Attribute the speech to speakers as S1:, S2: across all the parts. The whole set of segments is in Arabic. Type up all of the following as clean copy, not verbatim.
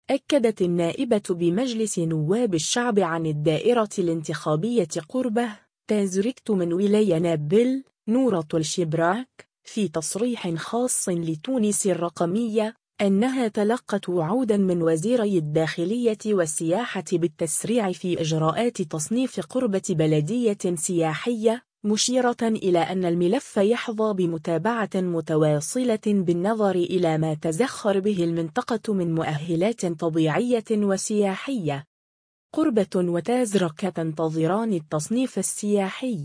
S1: أكدت النائبة بمجلس نواب الشعب عن الدائرة الانتخابية قربة تازركت من ولاية نابل نورة الشبراك في تصريح خاص لتونس الرقمية أنها تلقت وعودا من وزيري الداخلية والسياحة بالتسريع في إجراءات تصنيف قربة بلدية سياحية، مشيرة إلى أن الملف يحظى بمتابعة متواصلة بالنظر إلى ما تزخر به المنطقة من مؤهلات طبيعية وسياحية. قربة وتازرك تنتظران التصنيف السياحي.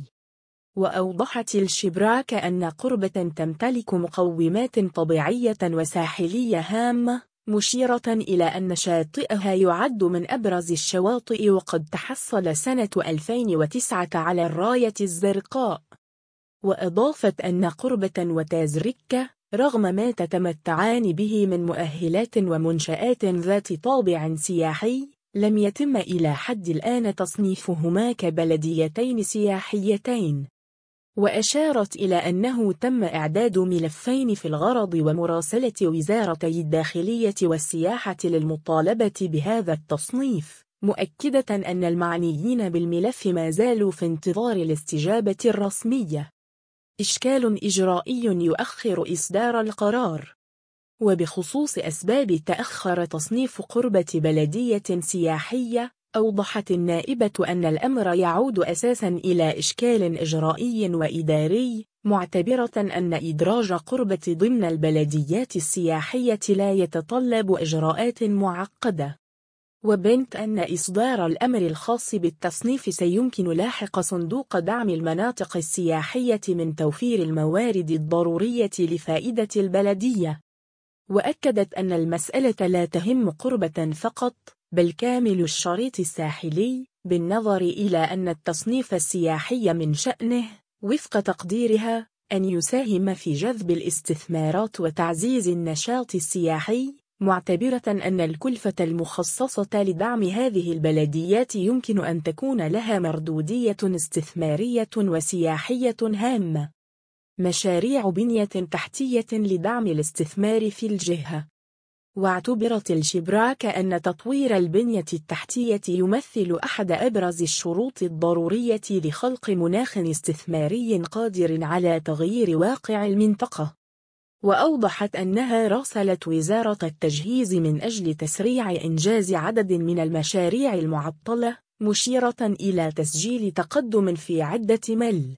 S1: وأوضحت الشبراك أن قربة تمتلك مقومات طبيعية وساحلية هامة، مشيرة إلى أن شاطئها يعد من أبرز الشواطئ وقد تحصل سنة 2009 على الراية الزرقاء. وأضافت أن قربة وتازرك رغم ما تتمتعان به من مؤهلات ومنشآت ذات طابع سياحي، لم يتم إلى حد الآن تصنيفهما كبلديتين سياحيتين. وأشارت إلى أنه تم إعداد ملفين في الغرض ومراسلة وزارتي الداخلية والسياحة للمطالبة بهذا التصنيف، مؤكدة أن المعنيين بالملف ما زالوا في انتظار الاستجابة الرسمية. إشكال إجرائي يؤخر إصدار القرار. وبخصوص أسباب تأخر تصنيف قربة بلدية سياحية، أوضحت النائبة أن الأمر يعود أساساً إلى إشكال إجرائي وإداري، معتبرة أن إدراج قربة ضمن البلديات السياحية لا يتطلب إجراءات معقدة. وبنت أن إصدار الأمر الخاص بالتصنيف سيمكن لاحق صندوق دعم المناطق السياحية من توفير الموارد الضرورية لفائدة البلدية. وأكدت أن المسألة لا تهم قربة فقط، بل كامل الشريط الساحلي، بالنظر إلى أن التصنيف السياحي من شأنه، وفق تقديرها، أن يساهم في جذب الاستثمارات وتعزيز النشاط السياحي، معتبرة أن الكلفة المخصصة لدعم هذه البلديات يمكن أن تكون لها مردودية استثمارية وسياحية هامة. مشاريع بنية تحتية لدعم الاستثمار في الجهة. واعتبرت الشبراك أن تطوير البنية التحتية يمثل أحد أبرز الشروط الضرورية لخلق مناخ استثماري قادر على تغيير واقع المنطقة. وأوضحت أنها راسلت وزارة التجهيز من أجل تسريع إنجاز عدد من المشاريع المعطلة، مشيرة إلى تسجيل تقدم في عدة